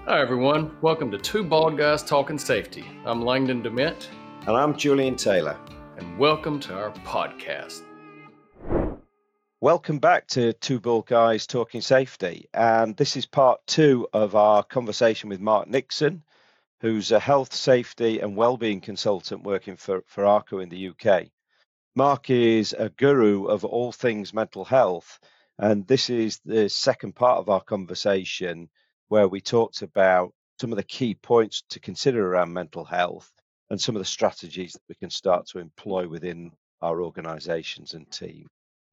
Hi everyone, welcome to Two Bald Guys Talking Safety. I'm Langdon DeMint. And I'm Julian Taylor. And welcome to our podcast. Welcome back to Two Bald Guys Talking Safety. And this is part 2 of our conversation with Mark Nixon, who's a health, safety and wellbeing consultant working for ARCO in the UK. Mark is a guru of all things mental health. And this is the second part of our conversation where we talked about some of the key points to consider around mental health and some of the strategies that we can start to employ within our organisations and team.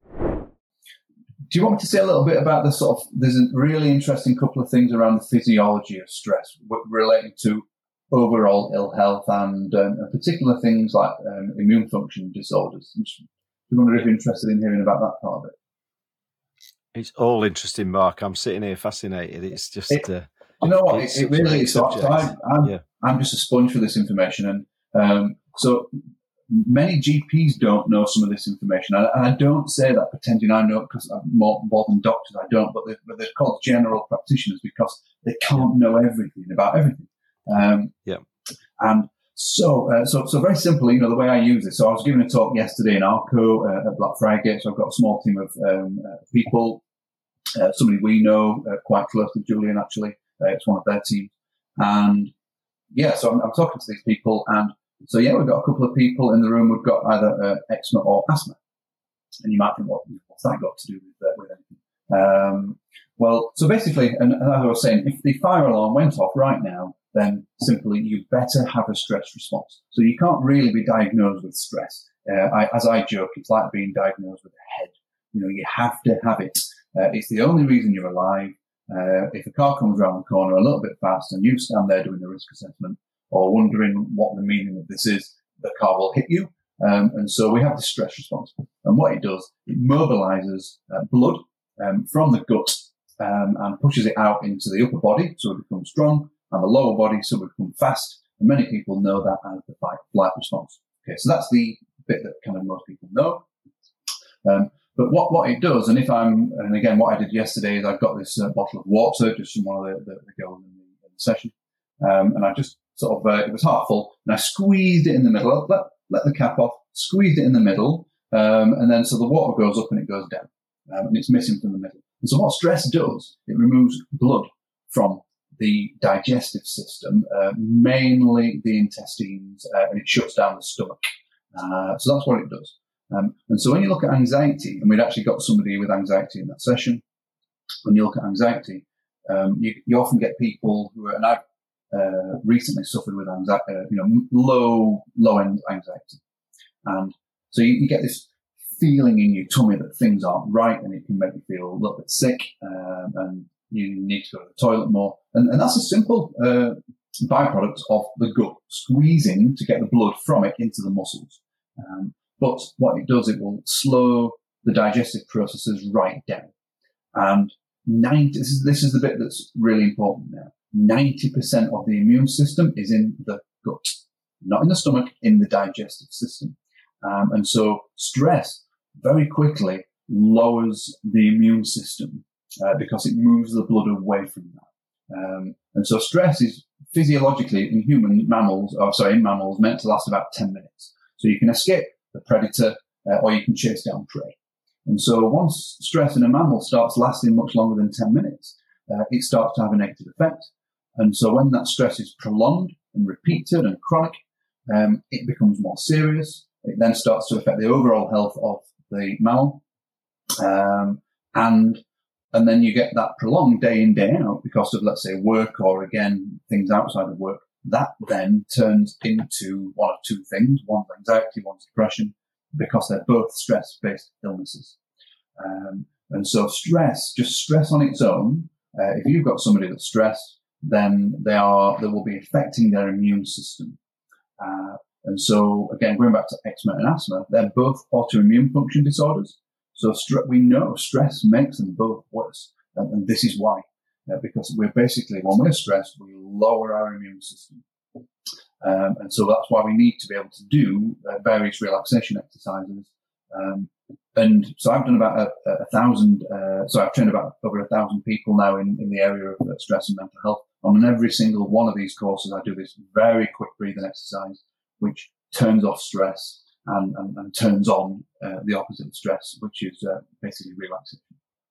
Do you want me to say a little bit about there's a really interesting couple of things around the physiology of stress relating to overall ill health and particular things like immune function disorders. Do you wonder if you're interested in hearing about that part of it? It's all interesting, Mark. I'm sitting here fascinated. It's just... you know what? It really is. I'm just a sponge for this information. And so many GPs don't know some of this information. And I don't say that pretending I know because I'm more than doctors. I don't. But they're called general practitioners because they can't know everything about everything. And so very simply, the way I use it. So I was giving a talk yesterday in ARCO at Black Friday. So I've got a small team of people, somebody we know quite closely, Julian, actually. It's one of their teams. And so I'm talking to these people. And so, we've got a couple of people in the room who've got either eczema or asthma. And you might think, well, what's that got to do with anything? So basically, and as I was saying, if the fire alarm went off right now, then simply you better have a stress response. So you can't really be diagnosed with stress. As I joke, it's like being diagnosed with a head. You have to have it. It's the only reason you're alive. If a car comes around the corner a little bit fast and you stand there doing the risk assessment or wondering what the meaning of this is, the car will hit you. And so we have the stress response. And what it does, it mobilizes blood from the gut and pushes it out into the upper body so it becomes strong, and the lower body so it becomes fast. And many people know that as the fight-flight response. Okay, so that's the bit that kind of most people know. But what it does, and again, what I did yesterday is I've got this bottle of water just from one of the girls in the session, and I just it was half full, and I squeezed it in the middle, let the cap off, squeezed it in the middle, and then so the water goes up and it goes down, and it's missing from the middle. And so what stress does, it removes blood from the digestive system, mainly the intestines, and it shuts down the stomach. So that's what it does. And so when you look at anxiety, and we'd actually got somebody with anxiety in that session, when you look at anxiety, you often get people who are, and I've recently suffered with anxiety, low-end anxiety. And so you get this feeling in your tummy that things aren't right, and it can make you feel a little bit sick, and you need to go to the toilet more. And that's a simple byproduct of the gut squeezing to get the blood from it into the muscles. But what it does, it will slow the digestive processes right down. And this is the bit that's really important now. 90% of the immune system is in the gut, not in the stomach, in the digestive system. And so stress very quickly lowers the immune system because it moves the blood away from that. And so stress is physiologically in mammals meant to last about 10 minutes. So you can escape the predator or you can chase down prey. And so once stress in a mammal starts lasting much longer than 10 minutes, it starts to have a negative effect. And so when that stress is prolonged and repeated and chronic, it becomes more serious. It then starts to affect the overall health of the mammal. And then you get that prolonged day in, day out because of, let's say, work or, again, things outside of work. That then turns into one of two things. One's anxiety, one's depression, because they're both stress-based illnesses. And so just stress on its own, if you've got somebody that's stressed, then they will be affecting their immune system. And so, again, going back to eczema and asthma, they're both autoimmune function disorders. So we know stress makes them both worse. And this is why. Because we're basically, when we're stressed, we lower our immune system. And so that's why we need to be able to do various relaxation exercises And so I've done about 1,000. So I've trained about over 1,000 people now in the area of stress and mental health. On every single one of these courses, I do this very quick breathing exercise, which turns off stress and turns on the opposite of stress, which is basically relaxation.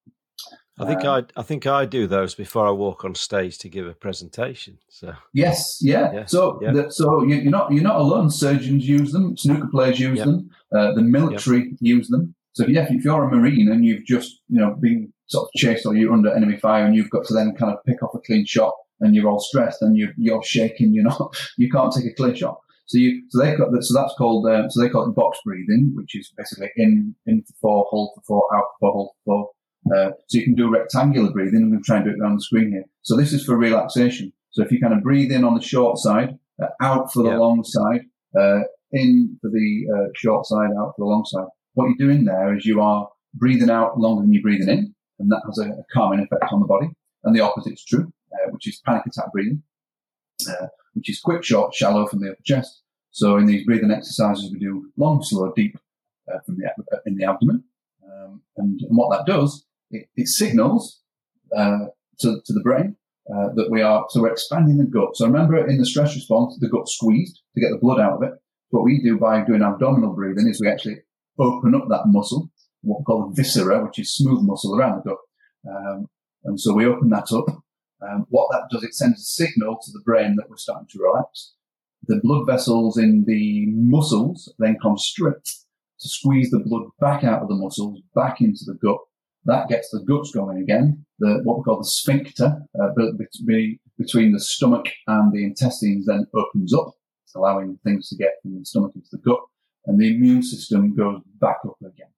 I think I do those before I walk on stage to give a presentation. So yes, yeah. So you're not alone. Surgeons use them. Snooker players use them. The military use them. So if you're a Marine and you've just been sort of chased or you're under enemy fire and you've got to then kind of pick off a clean shot and you're all stressed and you're shaking, you can't take a clear shot. So they call it box breathing, which is basically in for 4, hold for 4, out for 4, hold for 4. So you can do rectangular breathing. I'm going to try and do it around the screen here. So this is for relaxation. So if you kind of breathe in on the short side, out for the long side, in for the short side, out for the long side. What you're doing there is you are breathing out longer than you're breathing in, and that has a calming effect on the body. And the opposite is true, which is panic attack breathing, which is quick, short, shallow from the upper chest. So in these breathing exercises, we do long, slow, deep in the abdomen. And what that does, it signals to the brain that we're expanding the gut. So remember, in the stress response, the gut's squeezed to get the blood out of it. What we do by doing abdominal breathing is we actually open up that muscle, what we call the viscera, which is smooth muscle around the gut. And so we open that up. What that does, it sends a signal to the brain that we're starting to relax. The blood vessels in the muscles then constrict to squeeze the blood back out of the muscles, back into the gut. That gets the guts going again. What we call the sphincter between the stomach and the intestines then opens up, allowing things to get from the stomach into the gut, and the immune system goes back up again.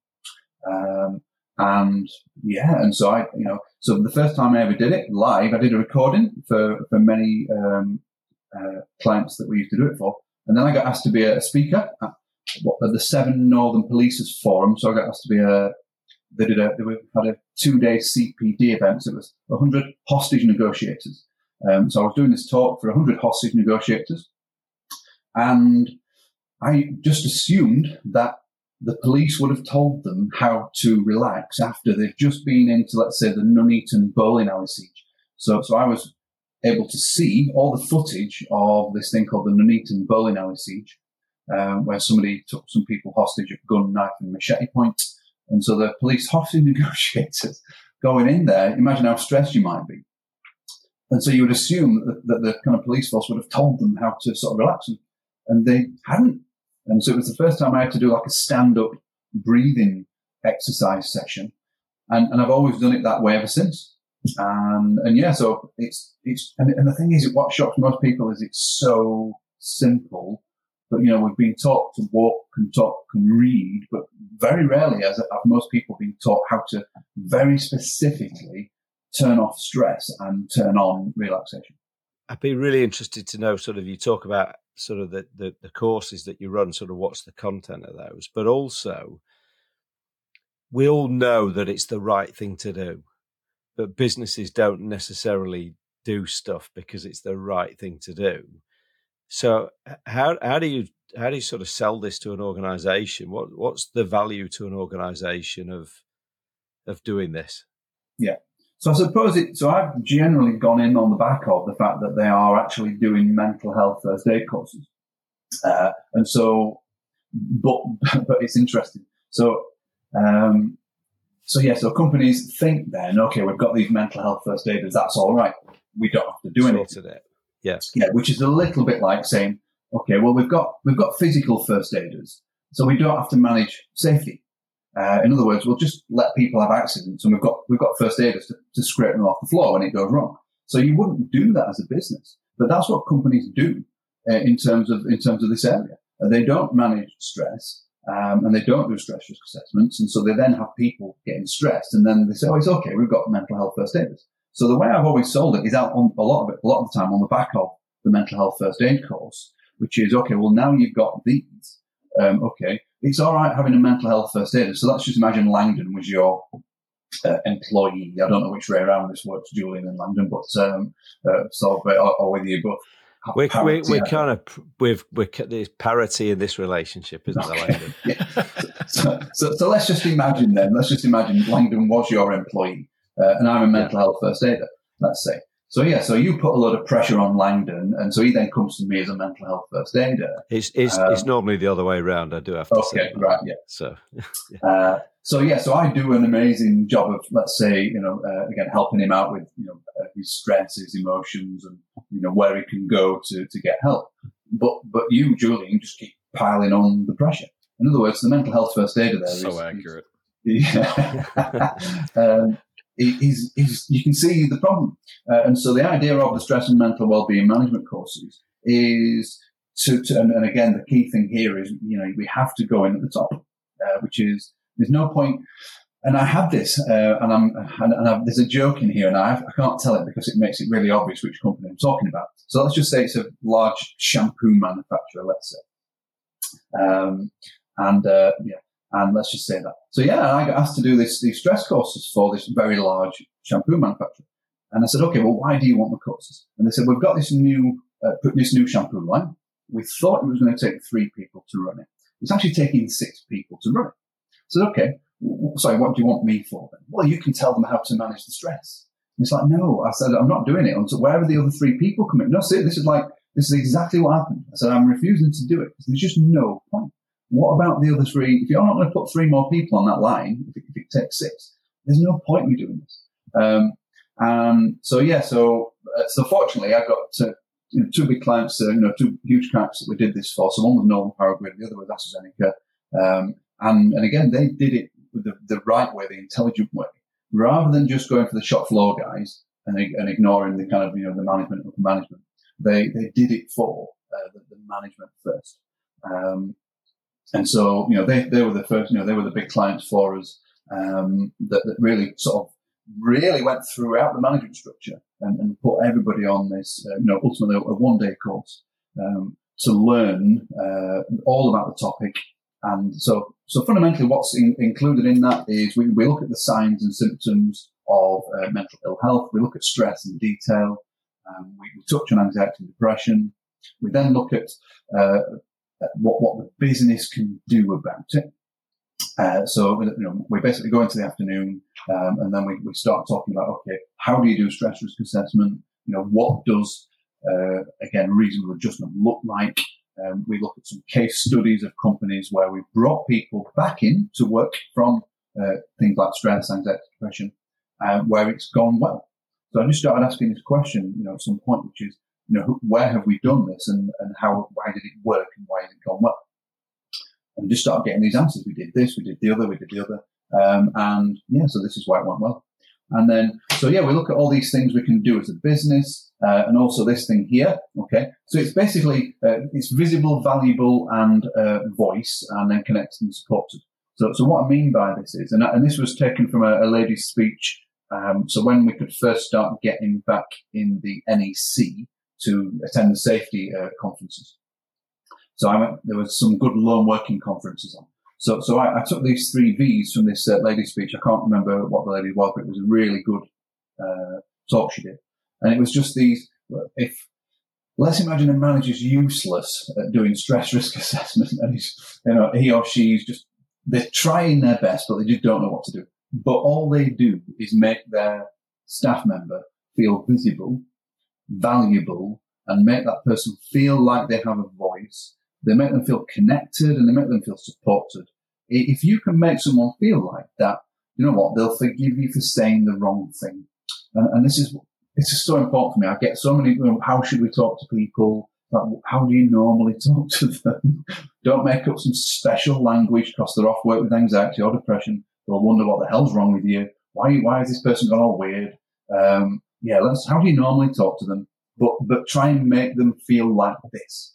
And so so the first time I ever did it live, I did a recording for many clients that we used to do it for, and then I got asked to be a speaker at the Seven Northern Police's Forum. So I got asked to be they had a 2-day CPD event. So it was 100 hostage negotiators. So I was doing this talk for 100 hostage negotiators, and I just assumed that the police would have told them how to relax after they've just been into, let's say, the Nuneaton bowling alley siege. So I was able to see all the footage of this thing called the Nuneaton bowling alley siege, where somebody took some people hostage at gun, knife, and machete point. And so the police hostage negotiators going in there, imagine how stressed you might be. And so you would assume that the kind of police force would have told them how to sort of relax, and they hadn't. And so it was the first time I had to do like a stand-up breathing exercise session. And I've always done it that way ever since. And yeah, so and the thing is, what shocks most people is it's so simple. But, we've been taught to walk and talk and read, but very rarely have most people been taught how to very specifically turn off stress and turn on relaxation. I'd be really interested to know, sort of, you talk about sort of the courses that you run, sort of what's the content of those, but also we all know that it's the right thing to do, but businesses don't necessarily do stuff because it's the right thing to do. So how do you sort of sell this to an organization? What's the value to an organization of doing this? Yeah. So I suppose so I've generally gone in on the back of the fact that they are actually doing mental health first aid courses. And so, but it's interesting. So companies think then, okay, we've got these mental health first aiders. That's all right. We don't have to do anything. Yes. Yeah. Which is a little bit like saying, okay, well, we've got physical first aiders, so we don't have to manage safety. In other words, we'll just let people have accidents, and we've got first aiders to scrape them off the floor when it goes wrong. So you wouldn't do that as a business, but that's what companies do in terms of this area. They don't manage stress, and they don't do stress risk assessments, and so they then have people getting stressed, and then they say, "Oh, it's okay, we've got mental health first aiders." So the way I've always sold it is out on a lot of the time on the back of the mental health first aid course, which is okay. Well, now you've got these. Okay, it's all right having a mental health first aider. So let's just imagine Langdon was your employee. I don't know which way around this works, Julian and Langdon, but or whether you both. We're kind of there's parity in this relationship, isn't there, Langdon? Yeah. So let's just imagine then. Let's just imagine Langdon was your employee, and I'm a mental health first aider. Let's say. So you put a lot of pressure on Langdon, and so he then comes to me as a mental health first aider. It's normally the other way around. I do have to say. Okay, right, yeah. So, so I do an amazing job of, let's say, again, helping him out with, his stress, his emotions, and where he can go to get help. But you, Julian, just keep piling on the pressure. In other words, the mental health first aider there so accurate. You can see the problem. And so the idea of the stress and mental well-being management courses is and again, the key thing here is, we have to go in at the top, which is, there's no point. And I have this, there's a joke in here, and I can't tell it because it makes it really obvious which company I'm talking about. So let's just say it's a large shampoo manufacturer, let's say. And let's just say that. So I got asked to do these stress courses for this very large shampoo manufacturer. And I said, okay, well, why do you want the courses? And they said, we've got this new shampoo line. We thought it was going to take 3 people to run it. It's actually taking 6 people to run it. I said, okay, sorry, what do you want me for then? Well, you can tell them how to manage the stress. And it's like, no, I said, I'm not doing it until wherever the other 3 people come in. No, see, this is exactly what happened. I said, I'm refusing to do it. There's just no point. What about the other 3? If you're not going to put 3 more people on that line, if it takes 6, there's no point in me doing this. So fortunately, I got 2 big clients, 2 huge clients that we did this for. So one was Northern Power Grid, the other was AstraZeneca. And again, they did it with the right way, the intelligent way, rather than just going for the shop floor guys and ignoring the kind of, the management of the management. They did it for the management first. And so, they were the first, they were the big clients for us, that really sort of really went throughout the management structure and put everybody on this, ultimately a 1-day course, to learn, all about the topic. And so fundamentally what's included in that is we look at the signs and symptoms of mental ill health. We look at stress in detail. We touch on anxiety and depression. We then look at, what the business can do about it. We basically go into the afternoon, and then we start talking about, okay, how do you do stress risk assessment? What does, again, reasonable adjustment look like? We look at some case studies of companies where we've brought people back in to work from, things like stress, anxiety, depression, where it's gone well. So I just started asking this question, at some point, which is, where have we done this and why did it work and why has it gone well? And just started getting these answers. We did this, we did the other. So this is why it went well. And then, we look at all these things we can do as a business, and also this thing here. Okay. So it's basically, it's visible, valuable, and, voice, and then connected and supported. So what I mean by this is, and this was taken from a lady's speech. So when we could first start getting back in the NEC to attend the safety, conferences. So there was some good lone working conferences on. So I took these 3 V's from this lady's speech. I can't remember what the lady was, but it was a really good talk she did. And it was just these, let's imagine a manager's useless at doing stress risk assessment, and he or she's they're trying their best, but they just don't know what to do. But all they do is make their staff member feel visible, valuable, and make that person feel like they have a voice. They make them feel connected and they make them feel supported. If you can make someone feel like that, you know what? They'll forgive you for saying the wrong thing. And this is so important for me. I get so many, how should we talk to people? Like, how do you normally talk to them? Don't make up some special language because they're off work with anxiety or depression. They'll wonder what the hell's wrong with you. Why has this person gone all weird? How do you normally talk to them? But try and make them feel like this.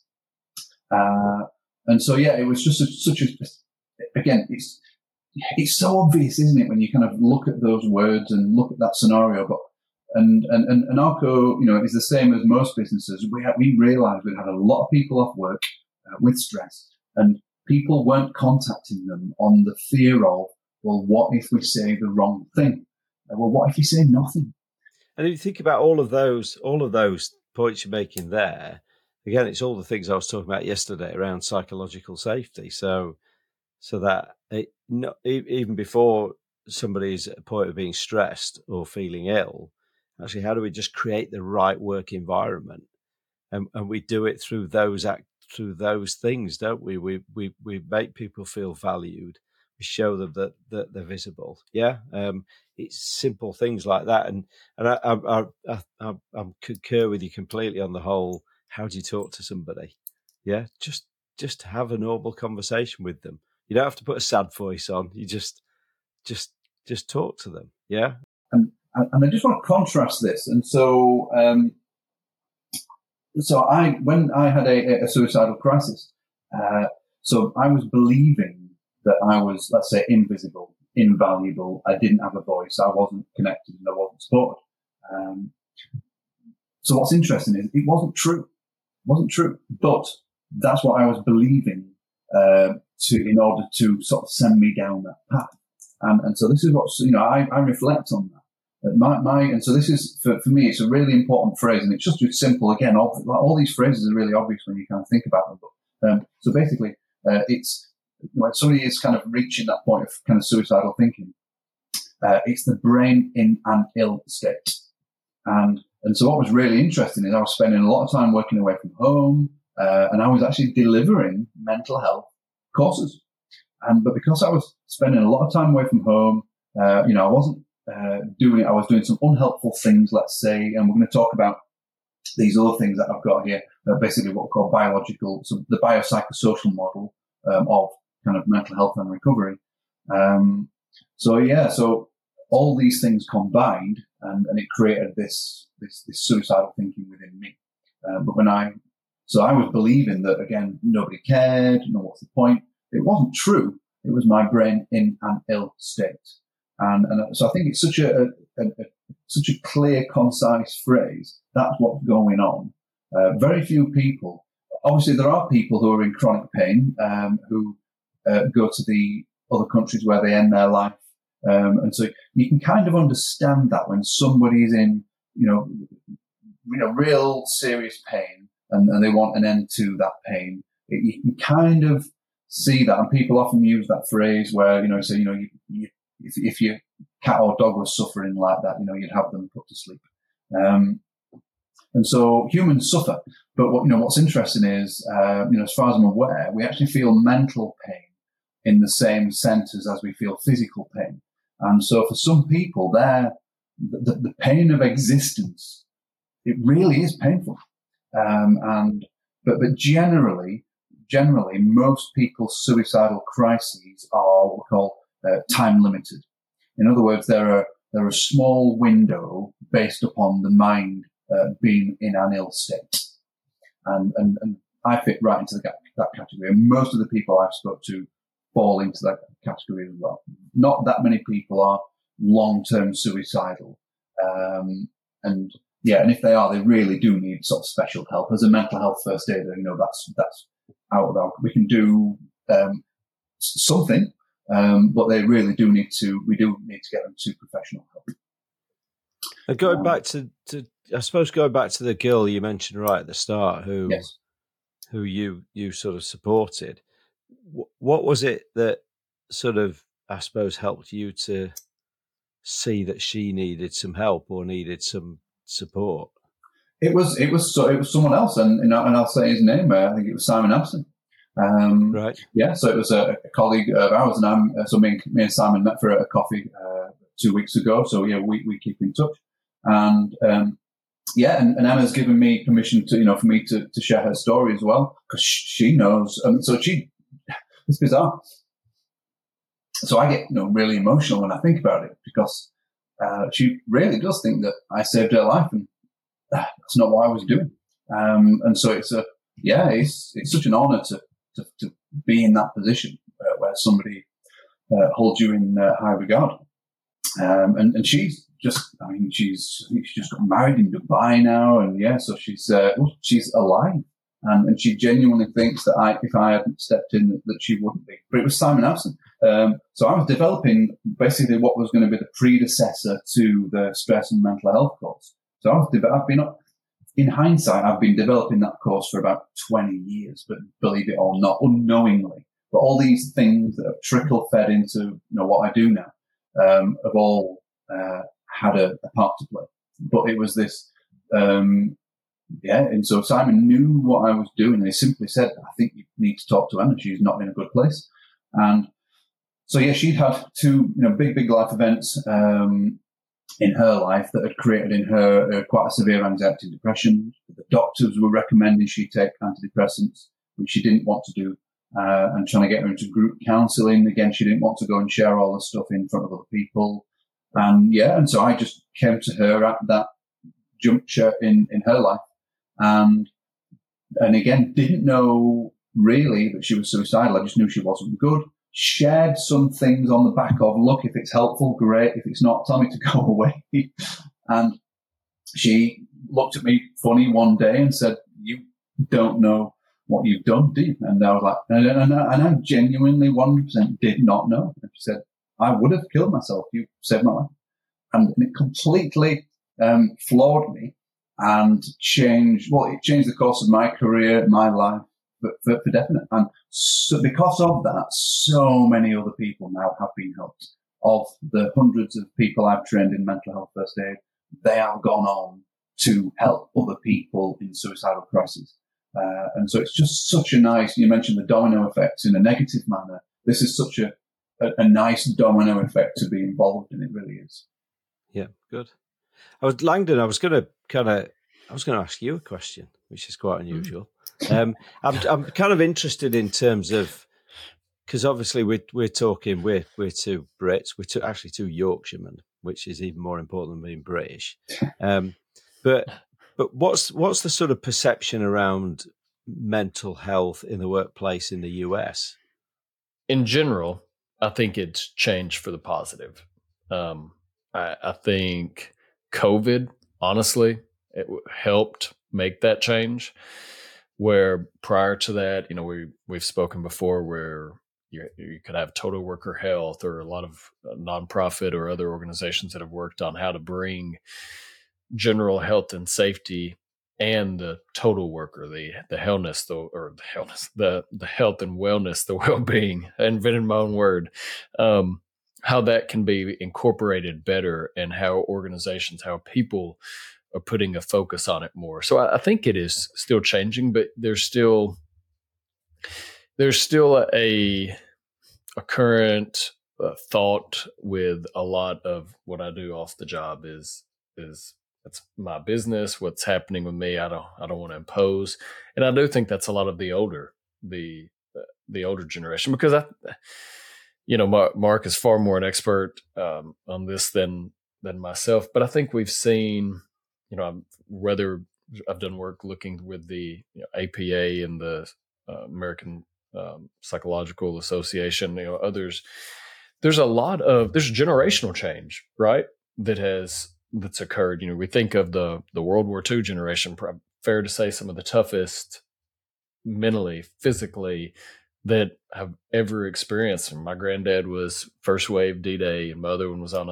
It was just again, it's so obvious, isn't it, when you kind of look at those words and look at that scenario. But and ARCO, is the same as most businesses. We realised we'd had a lot of people off work with stress, and people weren't contacting them on the fear of, well, what if we say the wrong thing? Well, what if you say nothing? And if you think about all of those points you're making there, again, it's all the things I was talking about yesterday around psychological safety. So so that even before somebody's at a point of being stressed or feeling ill, actually, how do we just create the right work environment? And we do it through those things, don't we? We make people feel valued. We show them that they're visible. Yeah, it's simple things like that. And I concur with you completely on the whole. How do you talk to somebody? Yeah, just have a normal conversation with them. You don't have to put a sad voice on. You just talk to them. Yeah. And I just want to contrast this. And so, when I had a suicidal crisis, so I was believing that I was, let's say, invisible, invaluable. I didn't have a voice. I wasn't connected and I wasn't supported. So what's interesting is it wasn't true. It wasn't true. But that's what I was believing in order to sort of send me down that path. And so this is what, I reflect on that. And so this is, for me, it's a really important phrase, and it's just simple. Again, all these phrases are really obvious when you kind of think about them. But so basically, it's when somebody is kind of reaching that point of kind of suicidal thinking, it's the brain in an ill state. And so what was really interesting is I was spending a lot of time working away from home, and I was actually delivering mental health courses. But because I was spending a lot of time away from home, I wasn't I was doing some unhelpful things, let's say, and we're going to talk about these other things that I've got here, basically what we call the biopsychosocial model of kind of mental health and recovery. So all these things combined, and it created this suicidal thinking within me. So I was believing that, again, nobody cared, what's the point? It wasn't true. It was my brain in an ill state. And so I think it's such a clear, concise phrase. That's what's going on. Very few people, obviously there are people who are in chronic pain, who go to the other countries where they end their life. And so you can kind of understand that when somebody is in, real serious pain and they want an end to that pain, you can kind of see that. And people often use that phrase where, if your cat or dog was suffering like that, you'd have them put to sleep. And so humans suffer. But what's interesting is, as far as I'm aware, we actually feel mental pain in the same centers as we feel physical pain. And so for some people, the pain of existence, it really is painful. But generally, most people's suicidal crises are what we call time limited. In other words, they're a small window based upon the mind being in an ill state, and I fit right into that category. And most of the people I've spoke to fall into that category as well. Not that many people are long-term suicidal, and if they are, they really do need sort of special help. As a mental health first aider, that's out of our. We can do something. But they really do need to. We do need to get them to professional help. And going back to the girl you mentioned right at the start, who you sort of supported. What was it that sort of, I suppose, helped you to see that she needed some help or needed some support? It was someone else, and I'll say his name. I think it was Simon Abson. Right. Yeah. So it was a colleague of ours, and me and Simon met for a coffee 2 weeks ago. So we keep in touch, and and Emma's given me permission to for me to share her story as well, because she knows. It's bizarre. So I get really emotional when I think about it, because she really does think that I saved her life, and that's not what I was doing. And so it's such an honour to be in that position where somebody holds you in high regard. And she's just, I think she's just got married in Dubai now, and so she's alive, and she genuinely thinks that if I hadn't stepped in, that she wouldn't be. But it was Simon Abson. So I was developing basically what was going to be the predecessor to the stress and mental health course. So in hindsight, I've been developing that course for about 20 years, but believe it or not, unknowingly, But all these things that have trickle fed into what I do now have all had a part to play. But it was this, and so Simon knew what I was doing, and he simply said, "I think you need to talk to Emma. She's not in a good place." And so she'd had two big life events in her life that had created in her quite a severe anxiety and depression. The doctors were recommending she take antidepressants, which she didn't want to do, and trying to get her into group counselling. Again, she didn't want to go and share all the stuff in front of other people. And so I just came to her at that juncture in her life, and again, didn't know really that she was suicidal. I just knew she wasn't good. Shared some things on the back of, look, if it's helpful, great. If it's not, tell me to go away. And she looked at me funny one day and said, "You don't know what you've done, do you?" And I was like, and I genuinely 100% did not know. And she said, "I would have killed myself. You saved my life." And it completely floored me and changed the course of my career, my life, for definite. And so because of that, so many other people now have been helped. Of the hundreds of people I've trained in mental health first aid, they have gone on to help other people in suicidal crises. And so it's just such a nice, you mentioned the domino effect in a negative manner. This is such a nice domino effect to be involved in. It really is. Yeah, good. Langdon, I was going to ask you a question, which is quite unusual. I'm kind of interested in terms of, because obviously we're two Brits, we're actually two Yorkshiremen, which is even more important than being British. But what's the sort of perception around mental health in the workplace in the US? In general, I think it's changed for the positive. I think COVID, honestly, it helped make that change. Where prior to that, we've spoken before where you could have total worker health, or a lot of nonprofit or other organizations that have worked on how to bring general health and safety and the total worker, the health and wellness, the well-being. I invented my own word. How that can be incorporated better, and how organizations, how people are putting a focus on it more. So I think it is still changing, but there's still a current thought with a lot of what I do off the job is that's my business. What's happening with me, I don't want to impose, and I do think that's a lot of the older generation, because Mark is far more an expert on this than myself. But I think we've seen, whether I've done work looking with the APA and the American Psychological Association, others. There's generational change, right? That's occurred. We think of the World War II generation. Fair to say, some of the toughest mentally, physically, that I've ever experienced. And my granddad was first wave D-Day, and my other one was on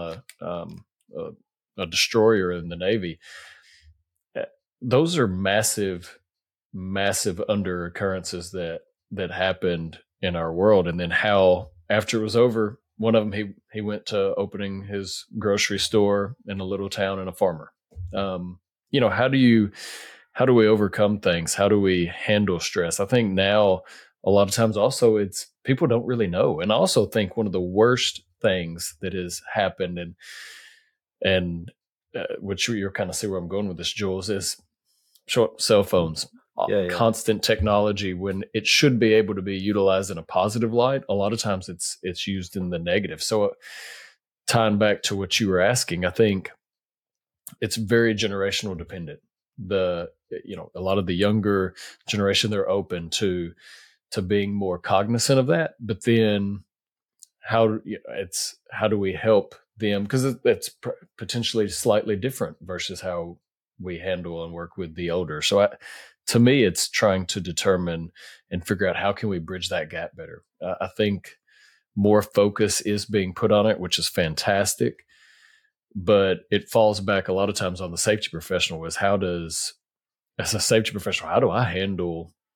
a destroyer in the Navy. Those are massive, massive under occurrences that happened in our world. And then how, after it was over, one of them, he went to opening his grocery store in a little town, and a farmer. How do we overcome things? How do we handle stress? I think now, a lot of times also, it's people don't really know. And I also think one of the worst things that has happened, and which you're kind of see where I'm going with this, Jules, is short cell phones. Constant technology, when it should be able to be utilized in a positive light, a lot of times it's used in the negative. So tying back to what you were asking, I think it's very generational dependent. A lot of the younger generation, they're open to being more cognizant of that, but then how do we help them? Because it's potentially slightly different versus how we handle and work with the older. So to me, it's trying to determine and figure out how can we bridge that gap better. I think more focus is being put on it, which is fantastic, but it falls back a lot of times on the safety professional. As a safety professional, how do I handle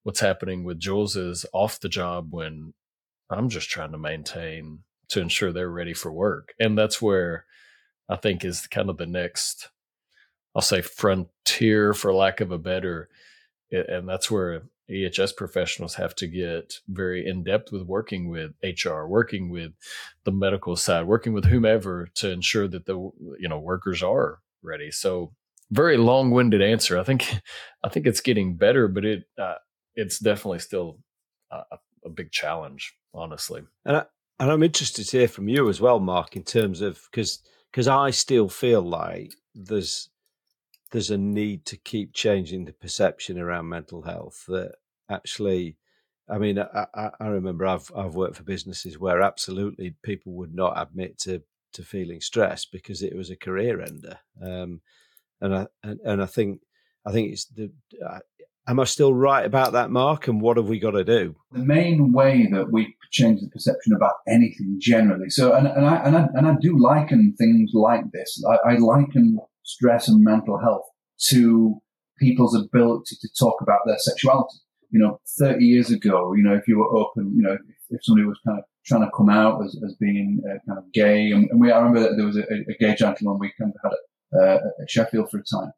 what's happening with Jules is off the job when I'm just trying to maintain to ensure they're ready for work. And that's where I think is kind of the next, I'll say, frontier, for lack of a better, and that's where EHS professionals have to get very in depth with working with HR, working with the medical side, working with whomever to ensure that the workers are ready. So very long-winded answer. I think it's getting better, but it's definitely still a big challenge, honestly. And I'm interested to hear from you as well, Mark, in terms of because I still feel like there's a need to keep changing the perception around mental health. That actually, I mean, I remember I've worked for businesses where absolutely people would not admit to feeling stressed because it was a career ender. And I think it's am I still right about that, Mark? And what have we got to do? The main way that we change the perception about anything generally. So, and I do liken things like this. I liken stress and mental health to people's ability to talk about their sexuality. 30 years ago, if you were open, if somebody was kind of trying to come out as being kind of gay, and I remember that there was a gay gentleman we kind of had at Sheffield for a time,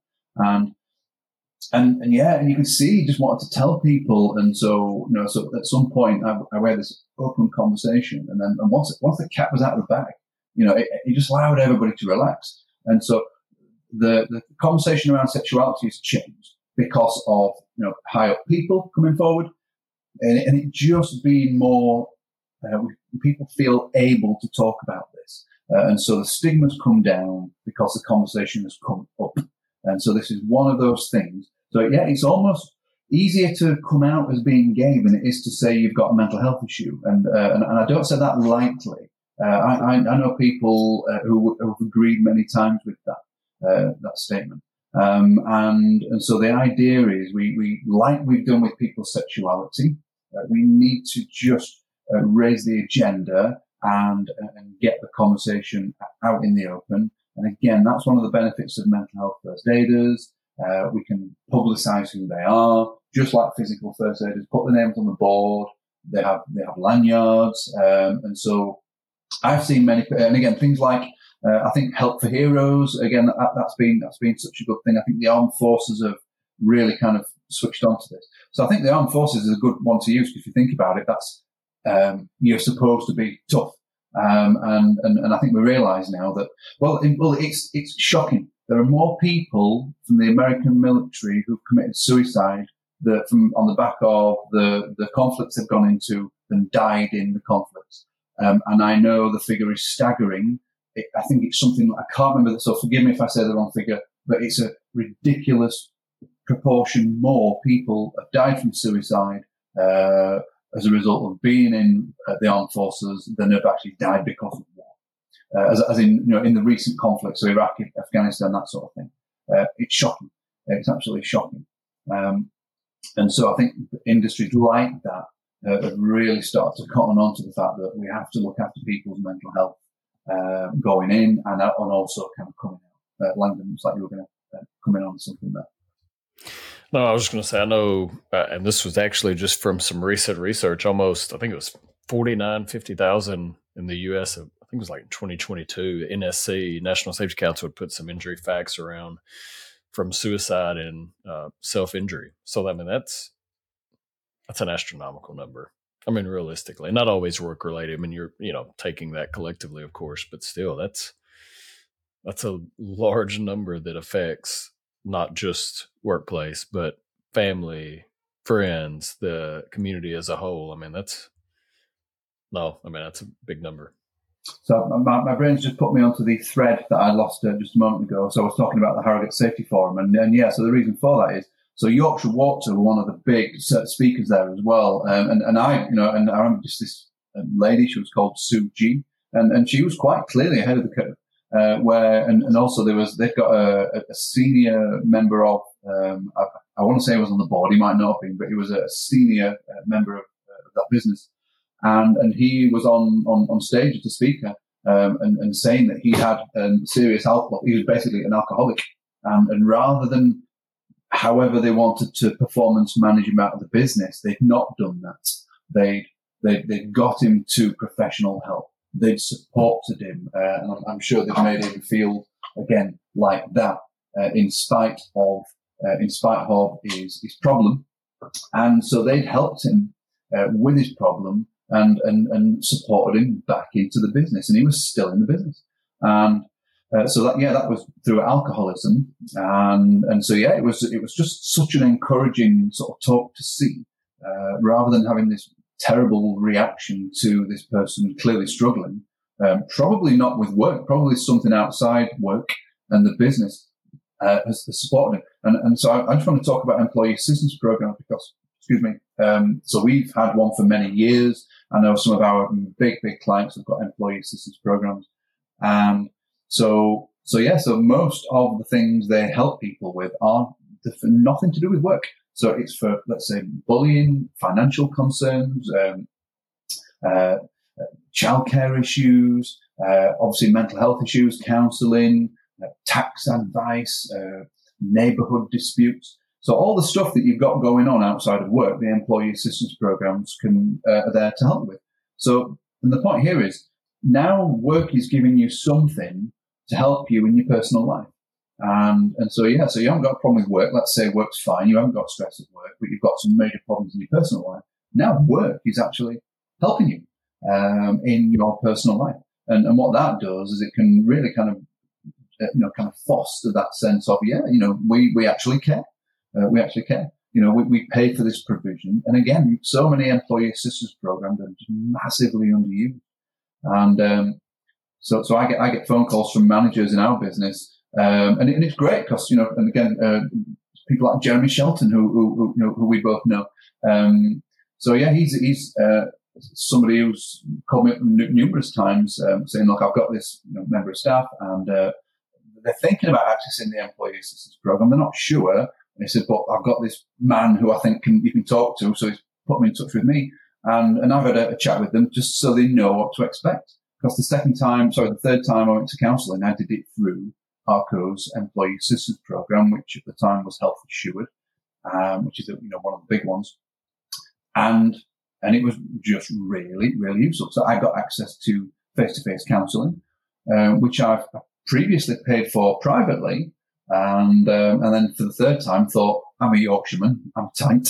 and you can see he just wanted to tell people, and so at some point I had this open conversation, and once the cat was out of the bag, it just allowed everybody to relax, and so the conversation around sexuality has changed because of high up people coming forward, and it just being more people feel able to talk about this, and so the stigma's come down because the conversation has come up, and so this is one of those things. So yeah, it's almost easier to come out as being gay than it is to say you've got a mental health issue, and I don't say that lightly. I know people who have agreed many times with that statement. And so the idea is we like we've done with people's sexuality, we need to just raise the agenda and get the conversation out in the open. And again, that's one of the benefits of mental health first aiders. We can publicize who they are, just like physical first aiders, put the names on the board. They have lanyards. And so I've seen many, and again, things like, I think Help for Heroes, again, that's been such a good thing. I think the armed forces have really kind of switched onto this. So I think the armed forces is a good one to use. If you think about it, that's, you're supposed to be tough. And I think we realize now that, it's shocking. There are more people from the American military who've committed suicide on the back of the conflicts they've gone into than died in the conflicts. And I know the figure is staggering. I think it's something, I can't remember, so forgive me if I say the wrong figure, but it's a ridiculous proportion more people have died from suicide as a result of being in the armed forces than have actually died because of war. As in, in the recent conflicts, so Iraq, Afghanistan, that sort of thing. It's shocking. It's absolutely shocking. And so I think industries like that have really started to cotton on to the fact that we have to look after people's mental health going in and also kind of coming out. Langdon, it's like you were going to come in on something there. No, I was just going to say, I know, and this was actually just from some recent research, I think it was 50,000 in the U.S. I think it was like in 2022, NSC, National Safety Council, would put some injury facts around from suicide and self-injury. So, I mean, that's an astronomical number. I mean, realistically, not always work related. I mean, you're, taking that collectively, of course, but still that's a large number that affects not just workplace, but family, friends, the community as a whole. I mean, that's a big number. So my brain's just put me onto the thread that I lost just a moment ago. So I was talking about the Harrogate Safety Forum, and yeah, so the reason for that is, so Yorkshire Water were one of the big speakers there as well. And I remember just this lady, she was called Sue G, and she was quite clearly ahead of the curve. And also they've got a senior member of, I want to say he was on the board, he might not have been, but he was a senior member of that business. And he was on stage as a speaker, and saying that he had serious alcohol. He was basically an alcoholic. And rather than however they wanted to performance manage him out of the business. They'd not done that. They'd got him to professional help. They'd supported him, and I'm sure they've made him feel again like that, in spite of his problem. And so they'd helped him with his problem and supported him back into the business, and he was still in the business. And so that was through alcoholism, and so it was just such an encouraging sort of talk to see, rather than having this terrible reaction to this person clearly struggling, probably not with work, probably something outside work, and the business has supported him. And so I just want to talk about employee assistance programs because, so we've had one for many years. I know some of our big clients have got employee assistance programs. And so most of the things they help people with are nothing to do with work. So it's for, let's say, bullying, financial concerns, childcare issues, obviously mental health issues, counselling, tax advice, neighbourhood disputes. So all the stuff that you've got going on outside of work, the employee assistance programs are there to help with. So, and the point here is now work is giving you something to help you in your personal life. And so you haven't got a problem with work. Let's say work's fine. You haven't got stress at work, but you've got some major problems in your personal life. Now work is actually helping you, in your personal life. And what that does is it can really kind of foster that sense of, we actually care. We actually care. We pay for this provision. And again, so many employee assistance programs are just massively underused. And, so I get phone calls from managers in our business. And it's great because, and again, people like Jeremy Shelton, who we both know. He's somebody who's called me numerous times, saying, look, I've got this member of staff and, they're thinking about accessing the employee assistance program. They're not sure. And he said, but I've got this man who I think you can talk to. So he's put me in touch with me. And I've had a chat with them just so they know what to expect. Because the third time I went to counselling, I did it through ARCO's employee assistance program, which at the time was Health Assured, which is one of the big ones, and it was just really, really useful. So I got access to face-to-face counselling, which I've previously paid for privately, and then for the third time thought, I'm a Yorkshireman, I'm tight.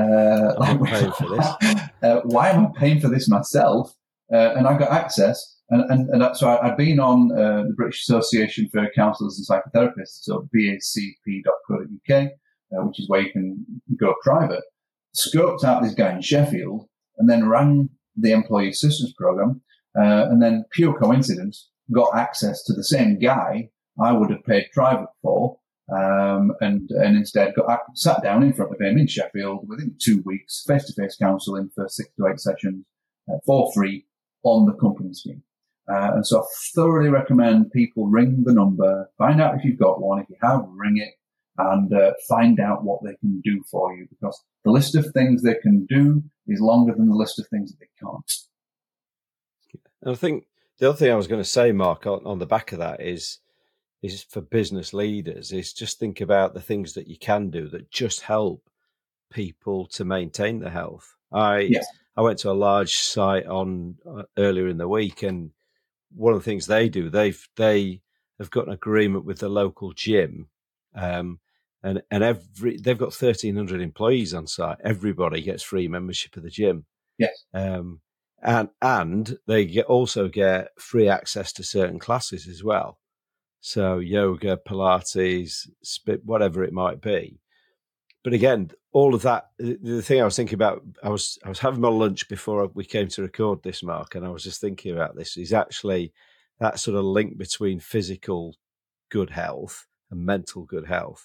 I'm paying for this. Why am I paying for this myself? And I got access. And that's why I'd been on the British Association for Counsellors and Psychotherapists, so bacp.co.uk, which is where you can go private. Scoped out this guy in Sheffield and then ran the employee assistance program, and then pure coincidence got access to the same guy I would have paid private for, and instead sat down in front of him in Sheffield within 2 weeks, face-to-face counselling for 6 to 8 sessions for free on the company scheme. And so I thoroughly recommend people ring the number, find out if you've got one. If you have, ring it and find out what they can do for you, because the list of things they can do is longer than the list of things that they can't. And I think the other thing I was going to say, Mark, on the back of that is for business leaders, is just think about the things that you can do that just help people to maintain their health. I went to a large site earlier in the week, and one of the things they do, they've got an agreement with the local gym, and they've got 1,300 employees on site. Everybody gets free membership of the gym. Yes. And they also get free access to certain classes as well. So yoga, Pilates, whatever it might be. But again, all of that, the thing I was thinking about, I was having my lunch before we came to record this, Mark, and I was just thinking about this, is actually that sort of link between physical good health and mental good health.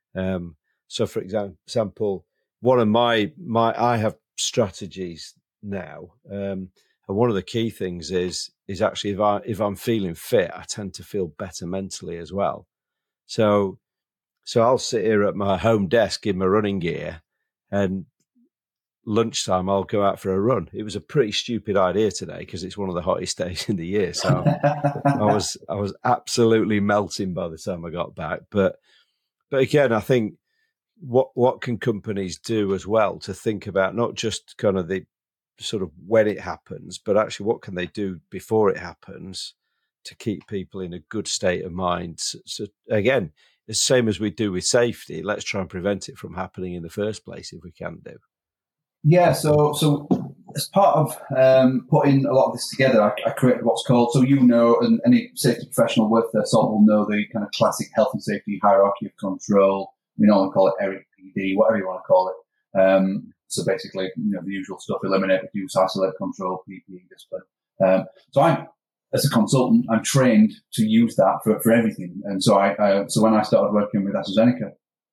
So for example, one of I have strategies now, and one of the key things is actually if I'm feeling fit, I tend to feel better mentally as well. So I'll sit here at my home desk in my running gear, and lunchtime I'll go out for a run. It was a pretty stupid idea today because it's one of the hottest days in the year. So I was absolutely melting by the time I got back. But again, I think what can companies do as well to think about not just kind of the sort of when it happens, but actually what can they do before it happens to keep people in a good state of mind? So again, the same as we do with safety, let's try and prevent it from happening in the first place if we can do. Yeah, so as part of putting a lot of this together, I created what's called, so and any safety professional worth their salt will know the kind of classic health and safety hierarchy of control. We normally call it ERIC PD, whatever you want to call it. So basically, the usual stuff: eliminate, reduce, isolate, control, PPE, discipline. So as a consultant, I'm trained to use that for everything. And so so when I started working with AstraZeneca,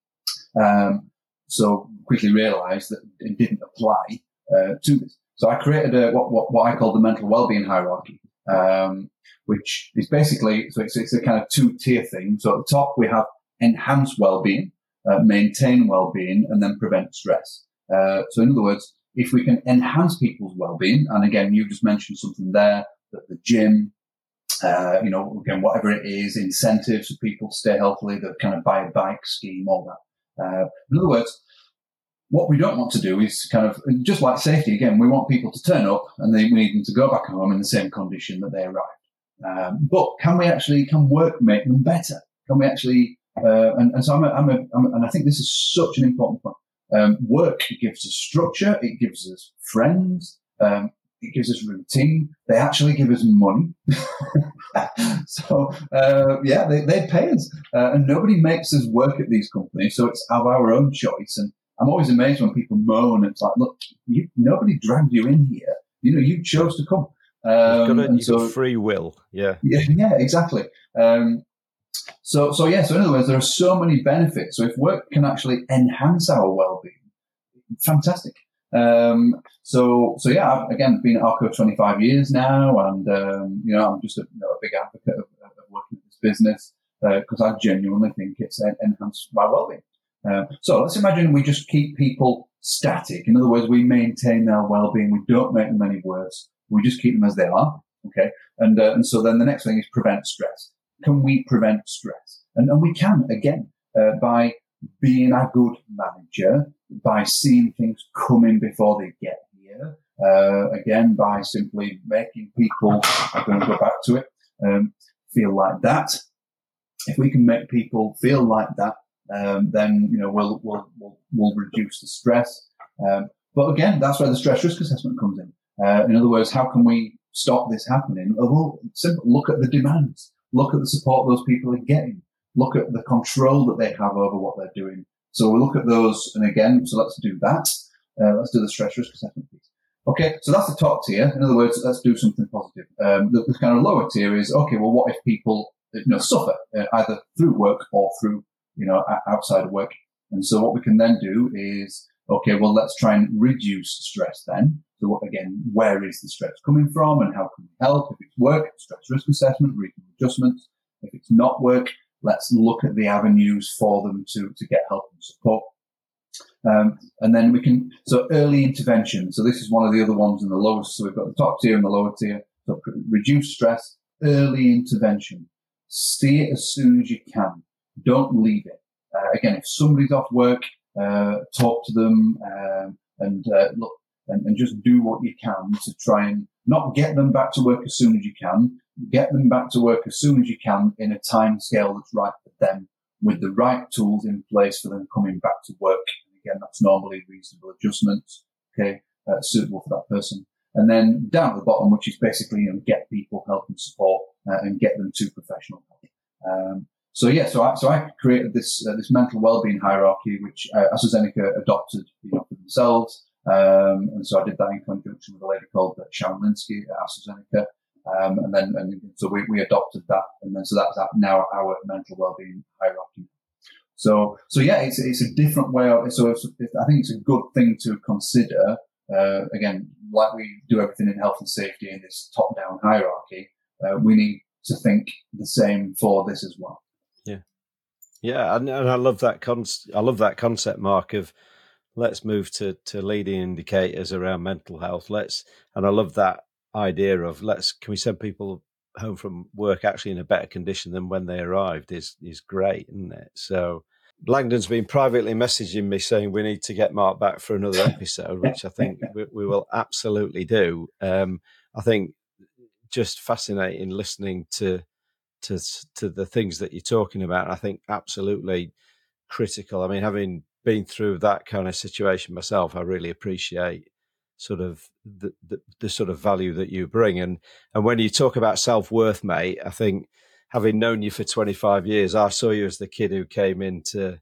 so quickly realised that it didn't apply to this. So I created what I call the mental wellbeing hierarchy, which is basically, so it's a kind of 2-tier thing. So at the top we have enhance wellbeing, maintain wellbeing, and then prevent stress. So in other words, if we can enhance people's wellbeing, and again, you just mentioned something there, that the gym, again, whatever it is, incentives for people to stay healthily, the kind of buy a bike scheme, all that. In other words, what we don't want to do is kind of, just like safety, again, we want people to turn up and we need them to go back home in the same condition that they arrived. But can work make them better? Can we actually, and so and I think this is such an important point. Work gives us structure, it gives us friends, it gives us routine. They actually give us money. So, they pay us. And nobody makes us work at these companies, so it's of our own choice. And I'm always amazed when people moan. It's like, look, nobody dragged you in here. You chose to come. You've got free will. Yeah, exactly. So in other words, there are so many benefits. So if work can actually enhance our well-being, fantastic. Again, been at Arco 25 years now, and I'm just a big advocate of working at this business because I genuinely think it's enhanced my well-being. So let's imagine we just keep people static. In other words, we maintain their well-being. We don't make them any worse. We just keep them as they are. Okay, and so then the next thing is prevent stress. Can we prevent stress? And we can, again, by being a good manager, by seeing things coming before they get here, again, by simply making people, I'm going to go back to it, feel like that. If we can make people feel like that, then, we'll reduce the stress. But again, that's where the stress risk assessment comes in. In other words, how can we stop this happening? Well, simple, look at the demands. Look at the support those people are getting. Look at the control that they have over what they're doing. So we look at those, and again, so let's do that. Let's do the stress risk assessment piece. Okay, so that's the top tier. In other words, let's do something positive. The kind of lower tier is, okay, well, what if people, suffer either through work or through, outside of work? And so what we can then do is, okay, well, let's try and reduce stress then. So again, where is the stress coming from and how can we help? If it's work, stress risk assessment, reasonable adjustments. If it's not work, let's look at the avenues for them to get help and support. And then we can, so early intervention. So this is one of the other ones in the lowest. So we've got the top tier and the lower tier. So reduce stress, early intervention. See it as soon as you can. Don't leave it. Again, if somebody's off work, talk to them, and look, and just do what you can to try and not get them back to work as soon as you can. Get them back to work as soon as you can in a time scale that's right for them, with the right tools in place for them coming back to work. And again, that's normally reasonable adjustments, suitable for that person. And then down at the bottom, which is basically, get people help and support, and get them to professional help. So I created this mental wellbeing hierarchy, which AstraZeneca adopted, for themselves. And so I did that in conjunction with a lady called Sharon Linsky at AstraZeneca. So we adopted that, and then so that's now our mental wellbeing hierarchy. So it's a different way of. So I think it's a good thing to consider. Again, like we do everything in health and safety in this top-down hierarchy, we need to think the same for this as well. Yeah, and I love that I love that concept, Mark, of let's move to leading indicators around mental health. And I love that idea of can we send people home from work actually in a better condition than when they arrived is great, isn't it? So Langdon's been privately messaging me saying we need to get Mark back for another episode, which I think we will absolutely do. I think just fascinating listening to the things that you're talking about. I think absolutely critical. I mean, having been through that kind of situation myself, I really appreciate sort of the sort of value that you bring. And when you talk about self-worth, mate, I think having known you for 25 years, I saw you as the kid who came into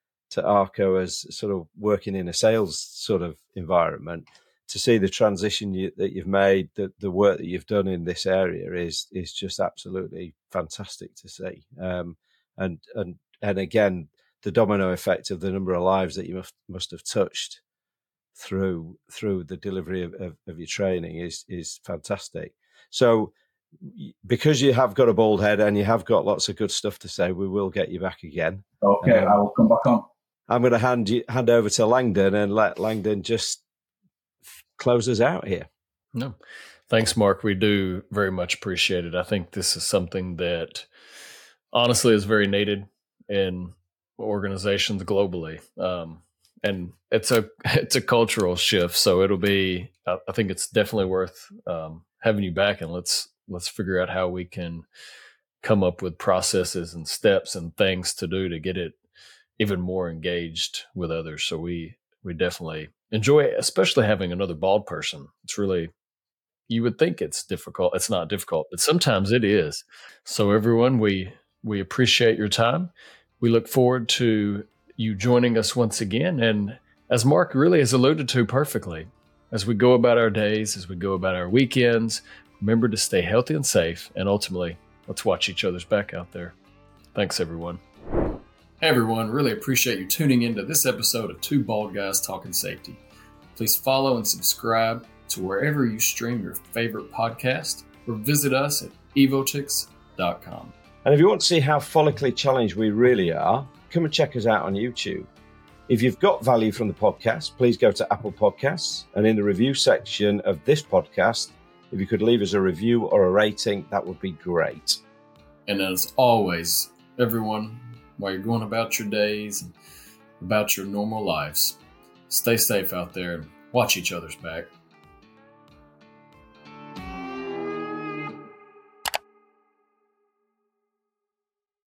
Arco as sort of working in a sales sort of environment. To see the transition that you've made, the work that you've done in this area is just absolutely fantastic to see. And again, the domino effect of the number of lives that you must have touched through the delivery of your training is fantastic. So, because you have got a bald head and you have got lots of good stuff to say, we will get you back again. Okay, I will come back on. I'm going to hand over to Langdon and let Langdon just close us out here. No, thanks, Mark. We do very much appreciate it. I think this is something that honestly is very needed in organizations globally. And it's a cultural shift. So it'll be, I think it's definitely worth having you back, and let's figure out how we can come up with processes and steps and things to do to get it even more engaged with others. So we definitely enjoy it, especially having another bald person. It's really, you would think it's difficult. It's not difficult, but sometimes it is. So everyone, we appreciate your time. We look forward to you joining us once again. And as Mark really has alluded to perfectly, as we go about our days, as we go about our weekends, remember to stay healthy and safe. And ultimately, let's watch each other's back out there. Thanks, everyone. Hey, everyone. Really appreciate you tuning into this episode of Two Bald Guys Talking Safety. Please follow and subscribe to wherever you stream your favorite podcast, or visit us at evotix.com. And if you want to see how follically challenged we really are, come and check us out on YouTube. If you've got value from the podcast, please go to Apple Podcasts, and in the review section of this podcast, if you could leave us a review or a rating, that would be great. And as always, everyone, while you're going about your days and about your normal lives, stay safe out there and watch each other's back.